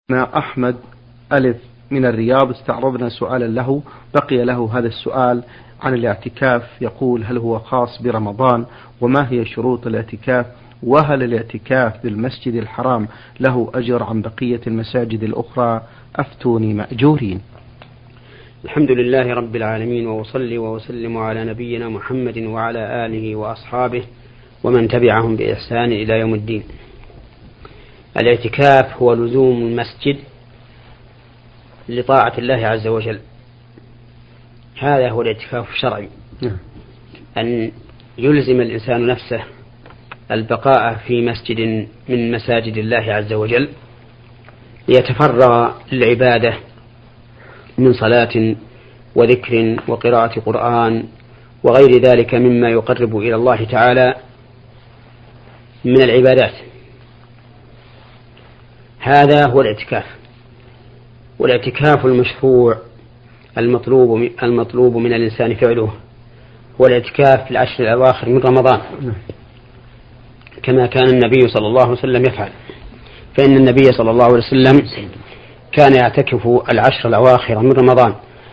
أحمد ألف من الرياض استعرضنا سؤالا له بقي له هذا السؤال عن الاعتكاف. يقول: هل هو خاص برمضان؟ وما هي شروط الاعتكاف؟ وهل الاعتكاف بالمسجد الحرام له أجر عن بقية المساجد الأخرى؟ أفتوني مأجورين. الحمد لله رب العالمين، وأصلي وأسلم على نبينا محمد وعلى آله وأصحابه ومن تبعهم بإحسان إلى يوم الدين. الاعتكاف هو لزوم المسجد لطاعة الله عز وجل، هذا هو الاعتكاف الشرعي، أن يلزم الإنسان نفسه البقاء في مسجد من مساجد الله عز وجل ليتفرغ للعبادة من صلاة وذكر وقراءة قرآن وغير ذلك مما يقرب إلى الله تعالى من العبادات. هذا هو الاعتكاف. والاعتكاف المشروع المطلوب من الإنسان فعله هو الاعتكاف في العشر الأواخر من رمضان، كما كان النبي صلى الله عليه وسلم يفعل. فإن النبي صلى الله عليه وسلم كان يعتكف العشر الأواخر من رمضان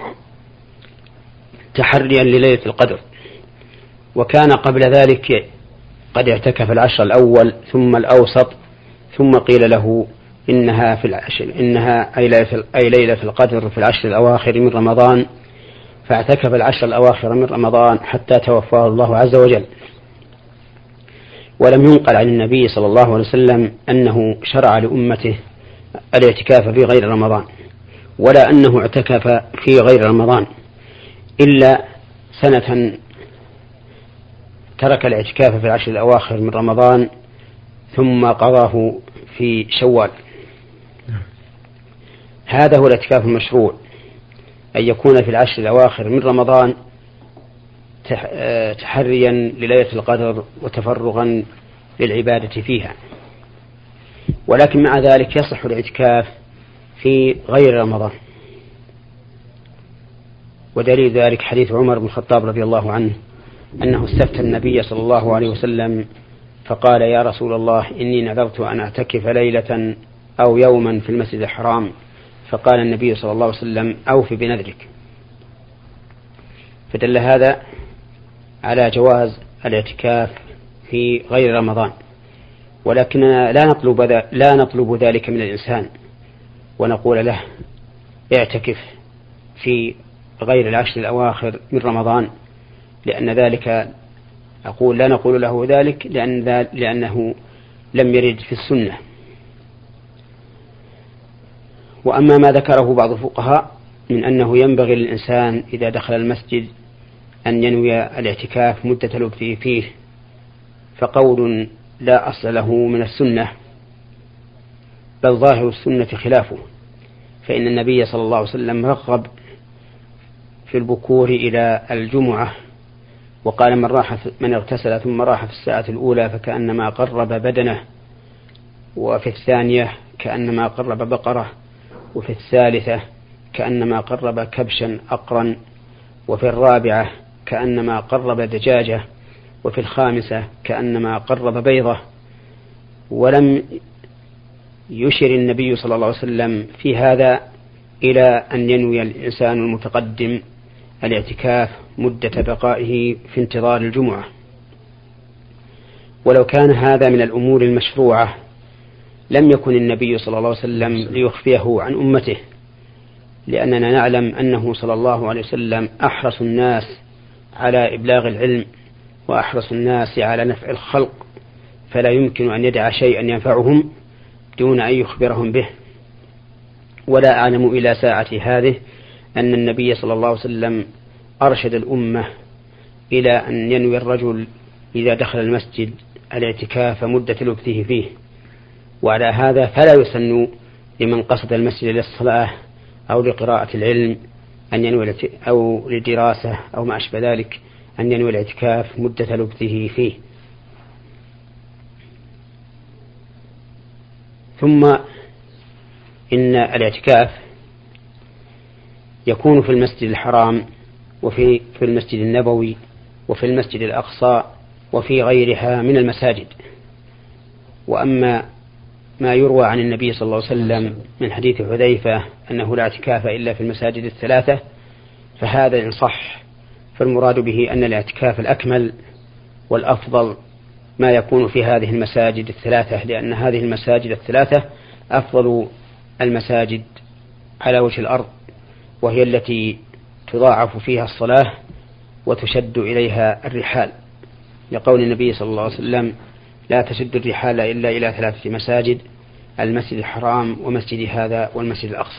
تحريا لليلة القدر، وكان قبل ذلك قد اعتكف العشر الأول ثم الأوسط، ثم قيل له إنها في العشر أي ليلة القدر في العشر الأواخر من رمضان، فاعتكف العشر الأواخر من رمضان حتى توفاه الله عز وجل. ولم ينقل عن النبي صلى الله عليه وسلم أنه شرع لأمته الاعتكاف في غير رمضان، ولا أنه اعتكف في غير رمضان، إلا سنة ترك الاعتكاف في العشر الأواخر من رمضان ثم قضاه في شوال. هذا هو الاعتكاف المشروع، أن يكون في العشر الأواخر من رمضان تحريا لليلة القدر وتفرغا للعبادة فيها. ولكن مع ذلك يصح الاعتكاف في غير رمضان، ودليل ذلك حديث عمر بن الخطاب رضي الله عنه أنه استفتى النبي صلى الله عليه وسلم فقال: يا رسول الله، إني نذرت أن أعتكف ليلة أو يوما في المسجد الحرام. فقال النبي صلى الله عليه وسلم: أوف بنذرك. فدل هذا على جواز الاعتكاف في غير رمضان، ولكننا لا نطلب ذلك من الإنسان ونقول له اعتكف في غير العشر الأواخر من رمضان، لأن ذلك لا نقول له ذلك لأنه لم يرد في السنة. وأما ما ذكره بعض الفقهاء من أنه ينبغي للإنسان إذا دخل المسجد أن ينوي الاعتكاف مدة لبثه فيه، فقول لا أصل له من السنة، بل ظاهر السنة خلافه. فإن النبي صلى الله عليه وسلم رغب في البكور إلى الجمعة، وقال: من اغتسل ثم راح في الساعة الأولى فكأنما قرب بدنه، وفي الثانية كأنما قرب بقرة، وفي الثالثة كأنما قرب كبشا أقرا، وفي الرابعة كأنما قرب دجاجة، وفي الخامسة كأنما قرب بيضة. ولم يشر النبي صلى الله عليه وسلم في هذا إلى أن ينوي الإنسان المتقدم الاعتكاف مدة بقائه في انتظار الجمعة. ولو كان هذا من الأمور المشروعة لم يكن النبي صلى الله عليه وسلم ليخفيه عن أمته، لأننا نعلم أنه صلى الله عليه وسلم أحرص الناس على إبلاغ العلم وأحرص الناس على نفع الخلق، فلا يمكن أن يدع شيئا ينفعهم دون أن يخبرهم به. ولا أعلم إلى ساعة هذه أن النبي صلى الله عليه وسلم أرشد الأمة إلى أن ينوي الرجل إذا دخل المسجد الاعتكاف مدة لبثه فيه. وعلى هذا فلا يسن لمن قصد المسجد للصلاة أو لقراءة العلم أن ينوي أو لدراسة أو ما أشبه ذلك أن ينوي الاعتكاف مدة لبثه فيه. ثم إن الاعتكاف يكون في المسجد الحرام وفي المسجد النبوي وفي المسجد الأقصى وفي غيرها من المساجد. وأما ما يروى عن النبي صلى الله عليه وسلم من حديث حذيفة أنه لا اعتكاف إلا في المساجد الثلاثة، فهذا إن صح فالمراد به أن الاعتكاف الأكمل والأفضل ما يكون في هذه المساجد الثلاثة، لأن هذه المساجد الثلاثة أفضل المساجد على وجه الأرض، وهي التي تضاعف فيها الصلاة وتشد إليها الرحال، لقول النبي صلى الله عليه وسلم: لا تشد الرحال إلا إلى 3 مساجد: المسجد الحرام ومسجد هذا والمسجد الأقصى.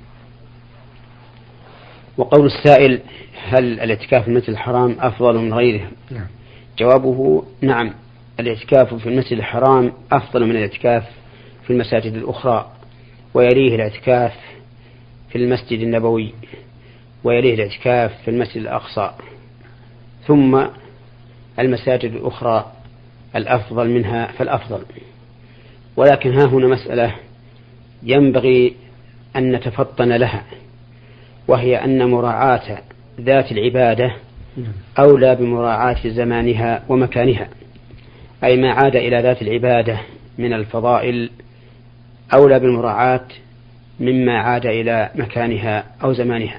وقول السائل: هل الاعتكاف في المسجد الحرام أفضل من غيره؟ جوابه: نعم، الاعتكاف في المسجد الحرام أفضل من الاعتكاف في المساجد الأخرى، ويليه الاعتكاف في المسجد النبوي، ويليه الاعتكاف في المسجد الأقصى، ثم المساجد الأخرى الأفضل منها فالأفضل. ولكن ها هنا مسألة ينبغي أن نتفطن لها، وهي أن مراعاة ذات العبادة أولى بمراعاة زمانها ومكانها، أي ما عاد إلى ذات العبادة من الفضائل أولى بالمراعاة مما عاد إلى مكانها أو زمانها.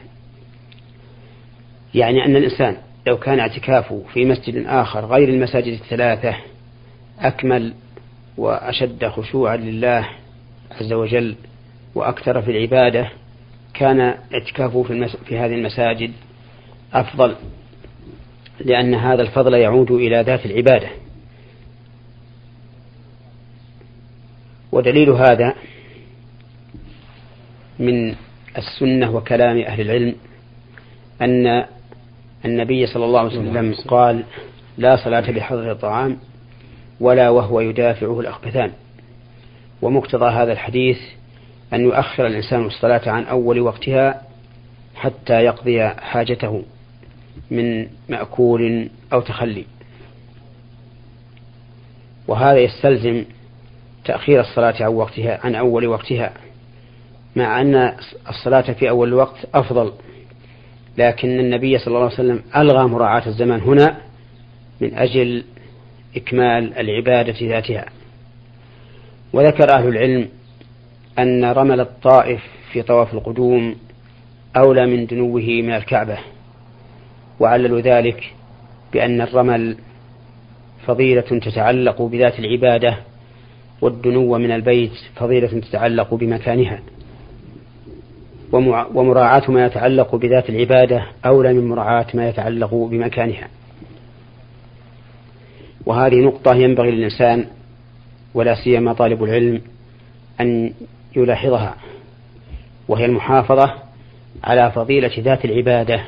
يعني أن الإنسان لو كان اعتكافه في مسجد آخر غير المساجد الثلاثة أكمل وأشد خشوعا لله عز وجل وأكثر في العبادة، كان اعتكافه في هذه المساجد أفضل، لأن هذا الفضل يعود إلى ذات العبادة. ودليل هذا من السنة وكلام أهل العلم أن النبي صلى الله عليه وسلم قال: لا صلاة بحضر الطعام ولا وهو يدافعه الأخبثان. ومقتضى هذا الحديث أن يؤخر الإنسان الصلاة عن أول وقتها حتى يقضي حاجته من مأكول أو تخلي، وهذا يستلزم تأخير الصلاة عن أول وقتها، مع أن الصلاة في أول الوقت أفضل، لكن النبي صلى الله عليه وسلم ألغى مراعاة الزمان هنا من أجل إكمال العبادة ذاتها. وذكر أهل العلم أن رمل الطائف في طواف القدوم أولى من دنوه من الكعبة، وعللوا ذلك بأن الرمل فضيلة تتعلق بذات العبادة، والدنو من البيت فضيلة تتعلق بمكانها، ومراعاة ما يتعلق بذات العبادة أولى من مراعاة ما يتعلق بمكانها. وهذه نقطة ينبغي للإنسان ولا سيما طالب العلم أن يلاحظها، وهي المحافظة على فضيلة ذات العبادة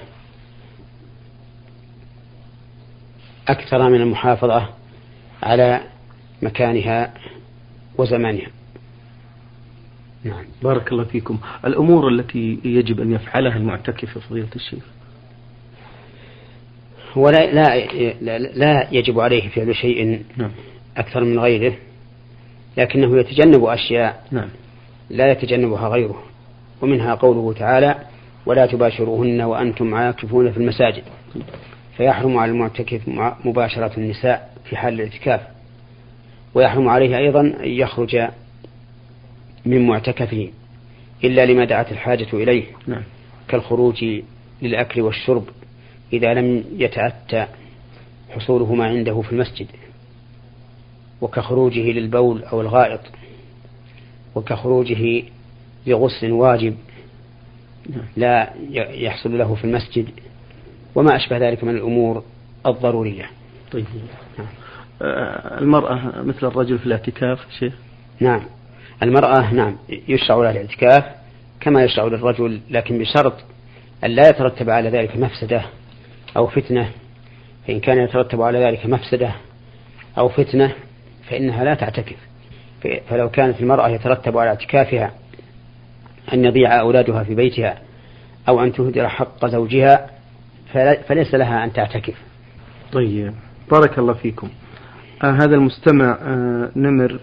أكثر من المحافظة على مكانها وزمانها. نعم، بارك الله فيكم. الأمور التي يجب أن يفعلها المعتكف فضيلة الشيخ؟ لا يجب عليه فعل شيء أكثر من غيره، لكنه يتجنب أشياء لا يتجنبها غيره، ومنها قوله تعالى: ولا تباشروهن وأنتم عاكفون في المساجد، فيحرم على المعتكف مباشرة النساء في حال الاعتكاف، ويحرم عليه أيضا أن يخرج من معتكفه إلا لما دعت الحاجة إليه، كالخروج للأكل والشرب إذا لم يتأتى حصولهما عنده في المسجد، وكخروجه للبول أو الغائط، وكخروجه لغسل واجب لا يحصل له في المسجد، وما أشبه ذلك من الأمور الضرورية. طيب. المرأة مثل الرجل في الاعتكاف شيخ؟ نعم، المرأة يشرع لها الاعتكاف كما يشرع للرجل، لكن بشرط أن لا يترتب على ذلك مفسدة أو فتنة، فإن كان يترتب على ذلك مفسدة أو فتنة فإنها لا تعتكف. فلو كانت المرأة يترتب على اعتكافها أن يضيع أولادها في بيتها أو أن تهدر حق زوجها فليس لها أن تعتكف. طيب، بارك الله فيكم. هذا المستمع نمر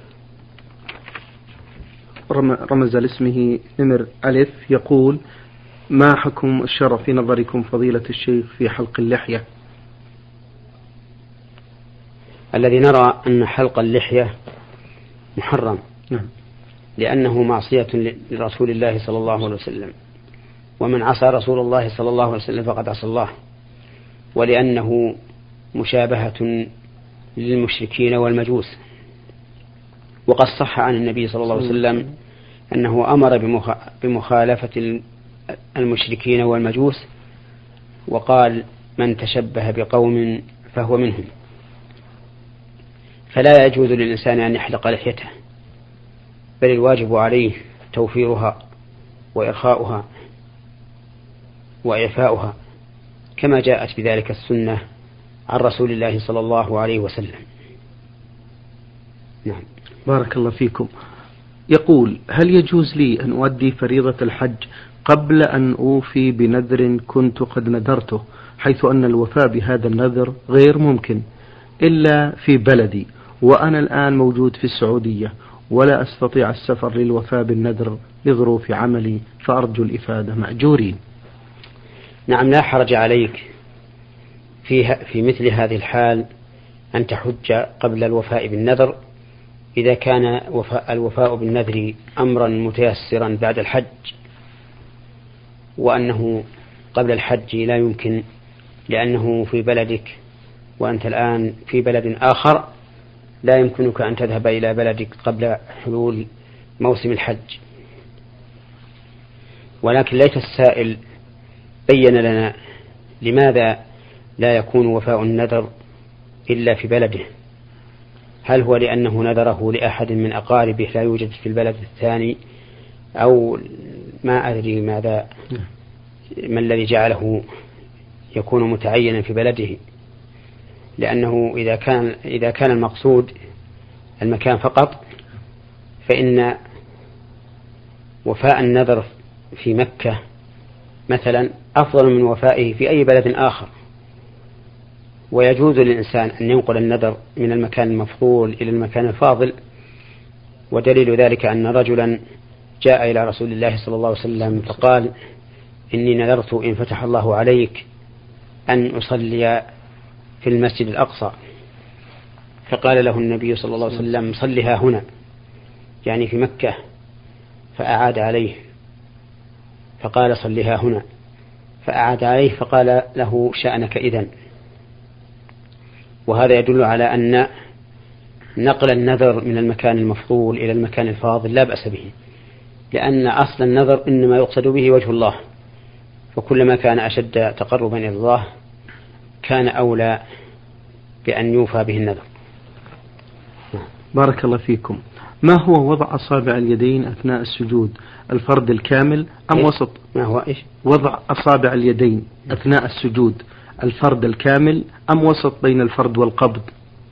رمز لاسمه نمر ألف، يقول: ما حكم الشرع في نظركم فضيلة الشيخ في حلق اللحية؟ الذي نرى أن حلق اللحية محرم، لأنه معصية لرسول الله صلى الله عليه وسلم، ومن عصى رسول الله صلى الله عليه وسلم فقد عصى الله، ولأنه مشابهة للمشركين والمجوس. وقد صح عن النبي صلى الله عليه وسلم أنه أمر بمخالفة المشركين والمجوس، وقال: من تشبه بقوم فهو منهم. فلا يجوز للإنسان أن يحلق لحيته، بل الواجب عليه توفيرها وإرخاؤها وإعفاؤها، كما جاءت بذلك السنة عن رسول الله صلى الله عليه وسلم. نعم. بارك الله فيكم. يقول: هل يجوز لي أن أؤدي فريضة الحج قبل أن أوفي بنذر كنت قد نذرته، حيث أن الوفاء بهذا النذر غير ممكن إلا في بلدي، وأنا الآن موجود في السعودية ولا أستطيع السفر للوفاء بالنذر لظروف عملي، فأرجو الإفادة مأجورين. نعم، لا حرج عليك في مثل هذه الحال أن تحج قبل الوفاء بالنذر، إذا كان الوفاء بالنذر أمرا متيسرا بعد الحج، وأنه قبل الحج لا يمكن لأنه في بلدك وأنت الآن في بلد آخر، لا يمكنك أن تذهب إلى بلدك قبل حلول موسم الحج. ولكن ليت السائل بين لنا لماذا لا يكون وفاء النذر إلا في بلده. هل هو لأنه نذره لأحد من أقاربه لا يوجد في البلد الثاني، أو ما أدري ما الذي جعله يكون متعينا في بلده؟ لأنه إذا كان المقصود المكان فقط، فإن وفاء النذر في مكة مثلا أفضل من وفائه في أي بلد آخر، ويجوز للإنسان أن ينقل النذر من المكان المفضول إلى المكان الفاضل. ودليل ذلك أن رجلا جاء إلى رسول الله صلى الله عليه وسلم فقال: إني نذرت إن فتح الله عليك أن أصلي في المسجد الأقصى، فقال له النبي صلى الله عليه وسلم: صلها هنا، يعني في مكة. فأعاد عليه فقال: صلها هنا، فأعاد عليه فقال له: شأنك إذن. وهذا يدل على أن نقل النذر من المكان المفضول إلى المكان الفاضل لا بأس به، لأن أصل النذر إنما يقصد به وجه الله، فكلما كان أشد تقربا إلى الله كان أولى بأن يوفى به النذر. بارك الله فيكم. ما هو وضع أصابع اليدين أثناء السجود، الفرد الكامل أم وسط؟ ما هو إيش؟ وضع أصابع اليدين أثناء السجود الفرد الكامل أم وسط بين الفرد والقبض؟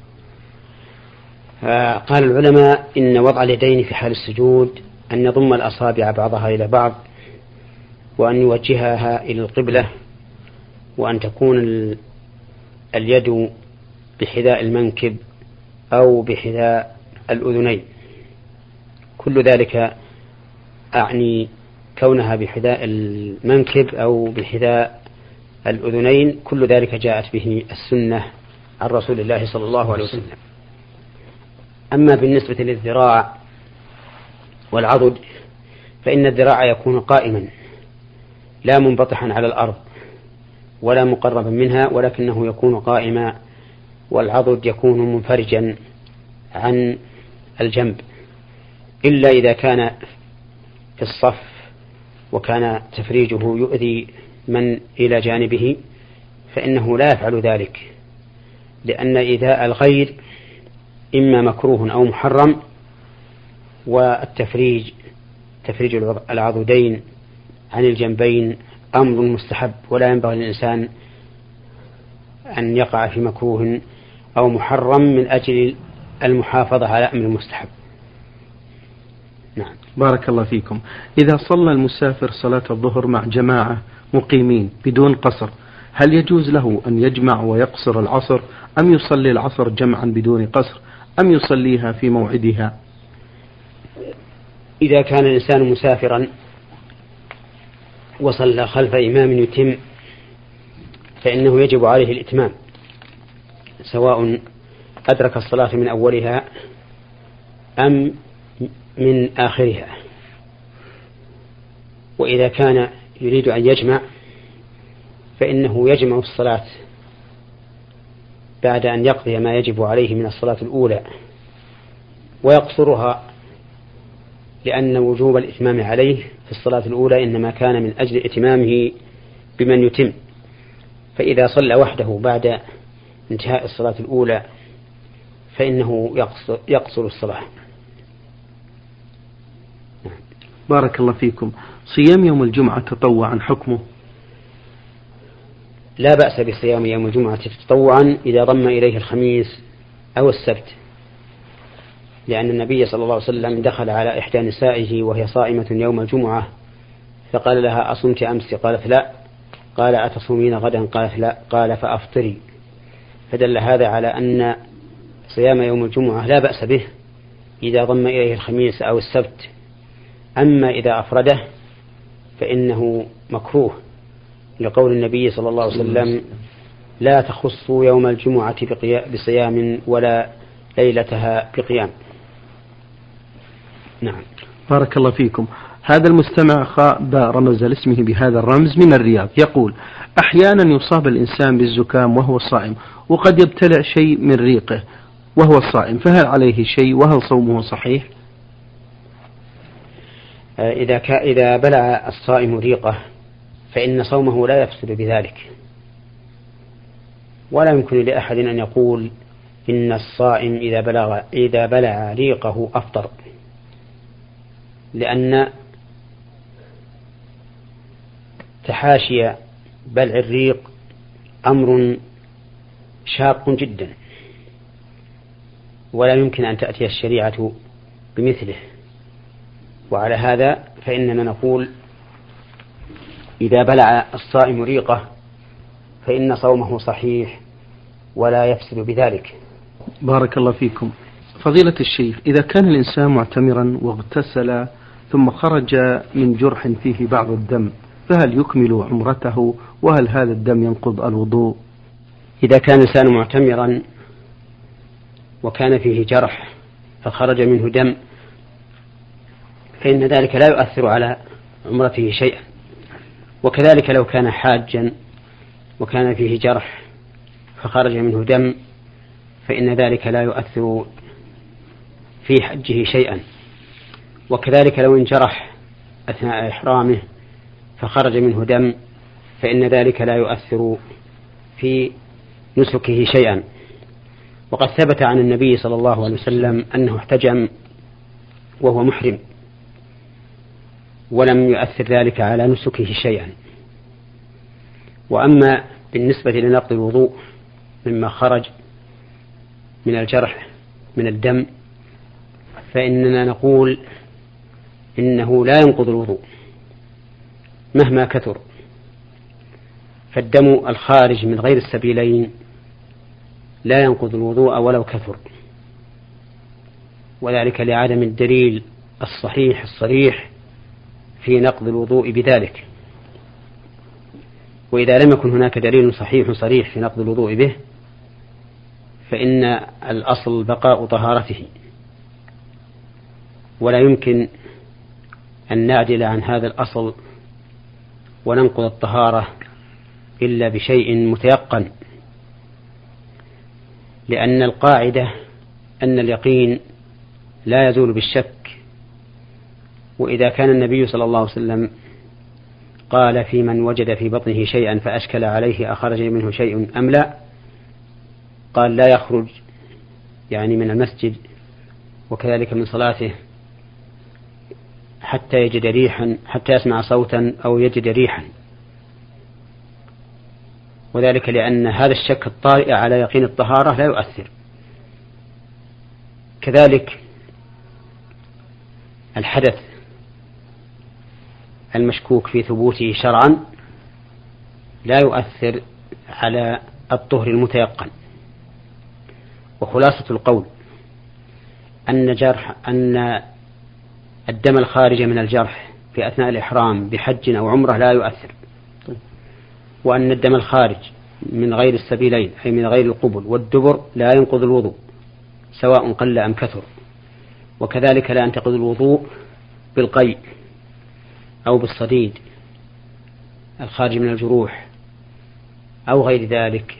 قال العلماء إن وضع اليدين في حال السجود أن يضم الأصابع بعضها إلى بعض، وأن يوجهها إلى القبلة، وأن تكون اليد بحذاء المنكب أو بحذاء الأذنين. كل ذلك أعني كونها بحذاء المنكب أو بحذاء الأذنين، كل ذلك جاءت به السنة عن رسول الله صلى الله عليه وسلم. أما بالنسبة للذراع والعضد، فإن الذراع يكون قائما لا منبطحا على الأرض ولا مقربا منها، ولكنه يكون قائما، والعضد يكون منفرجا عن الجنب، إلا إذا كان في الصف وكان تفريجه يؤذي من إلى جانبه، فإنه لا يفعل ذلك، لأن إيذاء الغير إما مكروه أو محرم، والتفريج تفريج العضدين عن الجنبين أمر مستحب، ولا ينبغي للإنسان أن يقع في مكروه أو محرم من أجل المحافظة على أمر مستحب. نعم. بارك الله فيكم. إذا صلى المسافر صلاة الظهر مع جماعة مقيمين بدون قصر، هل يجوز له أن يجمع ويقصر العصر، أم يصلي العصر جمعا بدون قصر، أم يصليها في موعدها؟ إذا كان الإنسان مسافرا وصلى خلف إمام يتم، فإنه يجب عليه الإتمام، سواء أدرك الصلاة من أولها أم من آخرها. وإذا كان يريد أن يجمع فإنه يجمع الصلاة بعد أن يقضي ما يجب عليه من الصلاة الأولى ويقصرها، لأن وجوب الإتمام عليه في الصلاة الأولى إنما كان من أجل إتمامه بمن يتم، فإذا صلى وحده بعد انتهاء الصلاة الأولى فإنه يقصر الصلاة. بارك الله فيكم. صيام يوم الجمعة تطوعا حكمه؟ لا بأس بصيام يوم الجمعة تطوعا إذا ضم إليه الخميس أو السبت، لأن النبي صلى الله عليه وسلم دخل على إحدى نسائه وهي صائمة يوم الجمعة فقال لها: أصمت أمس؟ قالت: لا. قال: أتصومين غدا؟ قالت: لا. قال: فأفطري. فدل هذا على أن صيام يوم الجمعة لا بأس به إذا ضم إليه الخميس أو السبت، أما إذا أفرده فإنه مكروه، لقول النبي صلى الله عليه وسلم: لا تخصوا يوم الجمعة بصيام ولا ليلتها بقيام. نعم. بارك الله فيكم. هذا المستمع خاء رمز لاسمه بهذا الرمز من الرياض، يقول: أحيانا يصاب الإنسان بالزكام وهو صائم، وقد يبتلع شيء من ريقه وهو صائم، فهل عليه شيء وهل صومه صحيح؟ إذا بلع الصائم ريقه فإن صومه لا يفسد بذلك، ولا يمكن لأحد أن يقول إن الصائم إذا بلع ريقه أفطر، لأن تحاشي بلع الريق أمر شاق جدا، ولا يمكن أن تأتي الشريعة بمثله. وعلى هذا فإننا نقول: إذا بلع الصائم ريقه فإن صومه صحيح ولا يفسد بذلك. بارك الله فيكم. فضيلة الشيخ، إذا كان الإنسان معتمرا واغتسل ثم خرج من جرح فيه بعض الدم، فهل يكمل عمرته؟ وهل هذا الدم ينقض الوضوء؟ إذا كان الإنسان معتمرا وكان فيه جرح فخرج منه دم فإن ذلك لا يؤثر على عمرته شيئا، وكذلك لو كان حاجا وكان فيه جرح فخرج منه دم فإن ذلك لا يؤثر في حجه شيئا، وكذلك لو انجرح أثناء إحرامه فخرج منه دم فإن ذلك لا يؤثر في نسكه شيئا. وقد ثبت عن النبي صلى الله عليه وسلم أنه احتجم وهو محرم ولم يؤثر ذلك على نسكه شيئا. وأما بالنسبة لنقض الوضوء مما خرج من الجرح من الدم فإننا نقول إنه لا ينقض الوضوء مهما كثر، فالدم الخارج من غير السبيلين لا ينقض الوضوء ولو كثر، وذلك لعدم الدليل الصحيح الصريح في نقض الوضوء بذلك. وإذا لم يكن هناك دليل صحيح صريح في نقض الوضوء به فإن الأصل بقاء طهارته، ولا يمكن أن نعدل عن هذا الأصل وننقض الطهارة إلا بشيء متيقن، لأن القاعدة أن اليقين لا يزول بالشك. وإذا كان النبي صلى الله عليه وسلم قال في من وجد في بطنه شيئا فأشكل عليه أخرج منه شيء أم لا، قال لا يخرج يعني من المسجد وكذلك من صلاته حتى يجد ريحا، حتى يسمع صوتا أو يجد ريحا، وذلك لأن هذا الشك الطارئ على يقين الطهارة لا يؤثر. كذلك الحدث المشكوك في ثبوته شرعا لا يؤثر على الطهر المتيقن. وخلاصة القول أن الدم الخارج من الجرح في أثناء الإحرام بحج أو عمرة لا يؤثر، وأن الدم الخارج من غير السبيلين أي من غير القبل والدبر لا ينقض الوضوء سواء قل أم كثر، وكذلك لا ينتقض الوضوء بالقيء أو بالصديد الخارج من الجروح أو غير ذلك،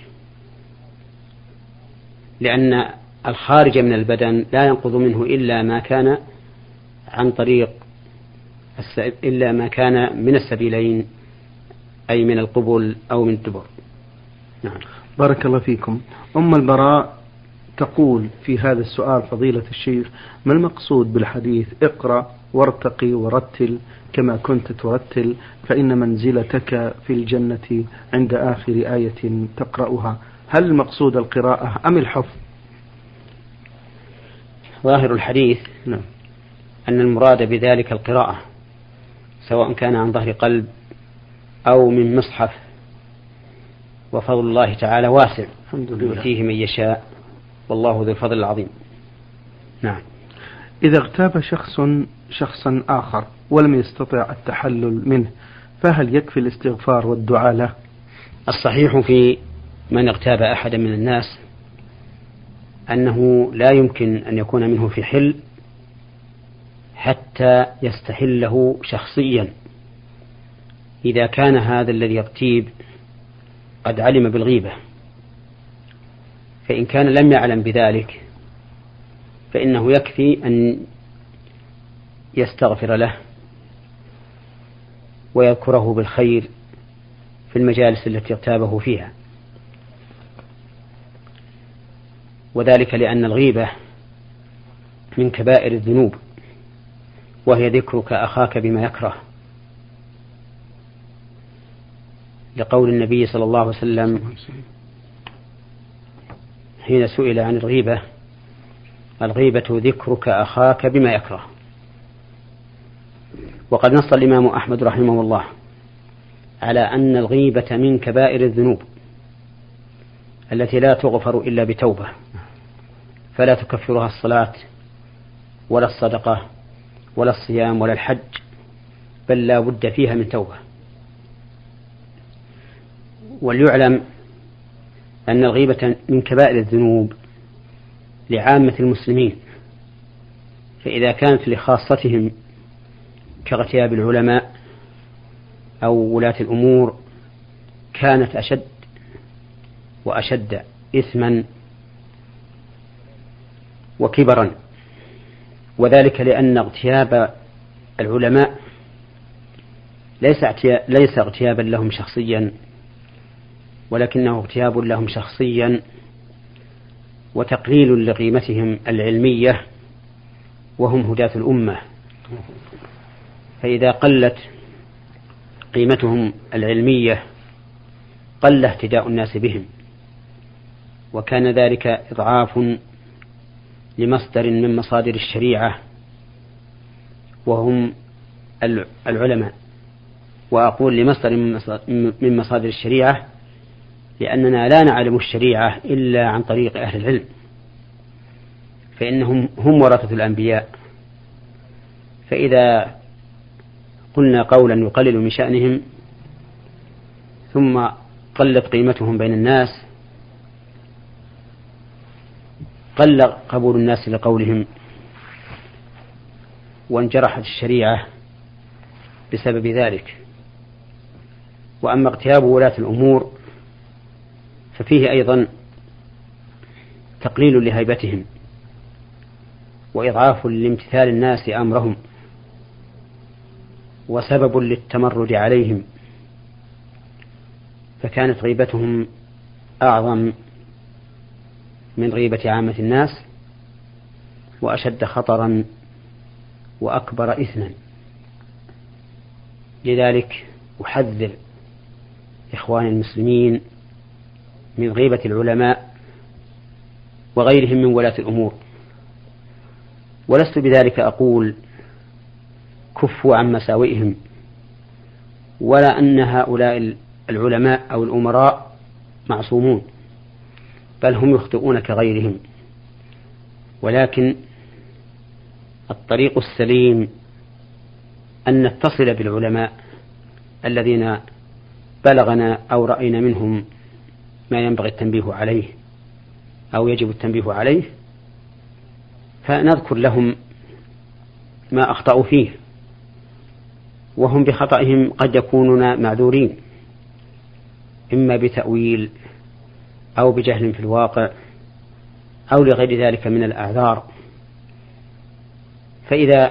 لأن الخارج من البدن لا ينقض منه إلا ما كان عن طريق إلا ما كان من السبيلين، أي من القبل أو من الدبر. نعم. بارك الله فيكم. أم البراء تقول في هذا السؤال: فضيلة الشيخ، ما المقصود بالحديث اقرأ وارتقي ورتل كما كنت ترتل فإن منزلتك في الجنة عند آخر آية تقرأها؟ هل المقصود القراءة أم الحفظ؟ ظاهر الحديث نعم. أن المراد بذلك القراءة، سواء كان عن ظهر قلب أو من مصحف، وفضل الله تعالى واسع يؤتيه من يشاء والله ذو الفضل العظيم. نعم. إذا اغتاب شخصا آخر ولم يستطع التحلل منه، فهل يكفي الاستغفار والدعاء له؟ الصحيح في من اغتاب أحدا من الناس أنه لا يمكن أن يكون منه في حل حتى يستحله شخصيا، إذا كان هذا الذي يغتيب قد علم بالغيبة. فإن كان لم يعلم بذلك فإنه يكفي أن يستغفر له ويذكره بالخير في المجالس التي اغتابه فيها، وذلك لأن الغيبة من كبائر الذنوب، وهي ذكرك أخاك بما يكره، لقول النبي صلى الله عليه وسلم حين سئل عن الغيبة: الغيبة ذكرك أخاك بما يكره. وقد نص الإمام أحمد رحمه الله على أن الغيبة من كبائر الذنوب التي لا تغفر إلا بتوبة، فلا تكفرها الصلاة ولا الصدقة ولا الصيام ولا الحج، بل لا بد فيها من توبة. وليعلم أن الغيبة من كبائر الذنوب لعامة المسلمين، فإذا كانت لخاصتهم كاغتياب العلماء أو ولاة الأمور كانت أشد وأشد إثما وكبرا، وذلك لأن اغتياب العلماء ليس اغتيابا لهم شخصيا، ولكنه اغتياب لهم شخصيا وتقليل لقيمتهم العلمية، وهم هداة الأمة. فإذا قلت قيمتهم العلمية قل اهتداء الناس بهم، وكان ذلك إضعاف لمصدر من مصادر الشريعة وهم العلماء. وأقول لمصدر من مصادر الشريعة لأننا لا نعلم الشريعة إلا عن طريق أهل العلم، فإنهم هم ورثة الأنبياء، فإذا قلنا قولا يقلل من شأنهم ثم قلت قيمتهم بين الناس قل قبول الناس لقولهم وانجرحت الشريعة بسبب ذلك. وأما اغتياب ولاة الأمور ففيه أيضا تقليل لهيبتهم وإضعاف لامتثال الناس أمرهم وسبب للتمرد عليهم، فكانت غيبتهم أعظم من غيبة عامة الناس وأشد خطرا وأكبر إثما. لذلك أحذر إخوان المسلمين من غيبة العلماء وغيرهم من ولاة الأمور، ولست بذلك أقول كفوا عن مساوئهم، ولا أن هؤلاء العلماء أو الأمراء معصومون، بل هم يخطئون كغيرهم، ولكن الطريق السليم أن نتصل بالعلماء الذين بلغنا أو رأينا منهم ما ينبغي التنبيه عليه أو يجب التنبيه عليه، فنذكر لهم ما أخطأوا فيه، وهم بخطئهم قد يكونون معذورين، إما بتأويل أو بجهل في الواقع أو لغير ذلك من الأعذار. فإذا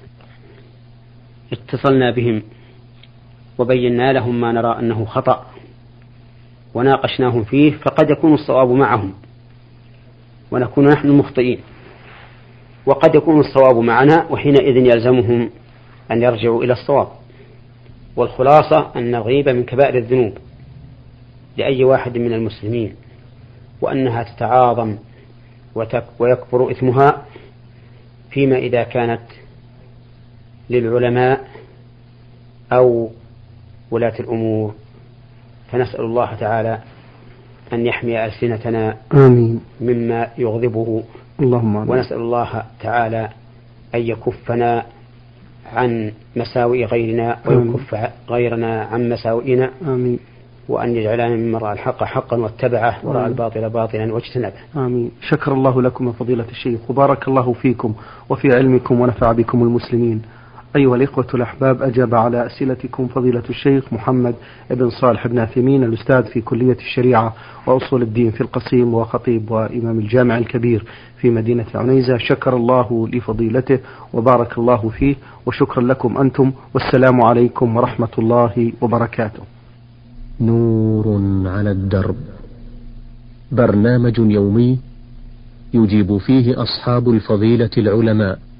اتصلنا بهم وبينا لهم ما نرى أنه خطأ وناقشناهم فيه، فقد يكون الصواب معهم ونكون نحن المخطئين، وقد يكون الصواب معنا، وحينئذ يلزمهم أن يرجعوا إلى الصواب. والخلاصة أن الغيبة من كبائر الذنوب لأي واحد من المسلمين، وأنها تتعاظم ويكبر إثمها فيما إذا كانت للعلماء أو ولاة الأمور. فنسأل الله تعالى أن يحمي ألسنتنا آمين مما يغضبه، اللهم آمين. ونسأل الله تعالى أن يكفنا عن مساوئ غيرنا ويكف غيرنا عن مساوئنا، آمين. وأن يجعلنا ممن رأى الحق حقا واتبعه ورأى الباطل باطلا واجتنبه. آمين. شكر الله لكم يا فضيلة الشيخ، وبارك الله فيكم وفي علمكم ونفع بكم المسلمين. أيها الإخوة الأحباب، أجاب على أسئلتكم فضيلة الشيخ محمد بن صالح بن عثيمين، الأستاذ في كلية الشريعة وأصول الدين في القصيم، وخطيب وإمام الجامع الكبير في مدينة عنيزة. شكر الله لفضيلته وبارك الله فيه، وشكرا لكم أنتم، والسلام عليكم ورحمة الله وبركاته. نور على الدرب، برنامج يومي يجيب فيه أصحاب الفضيلة العلماء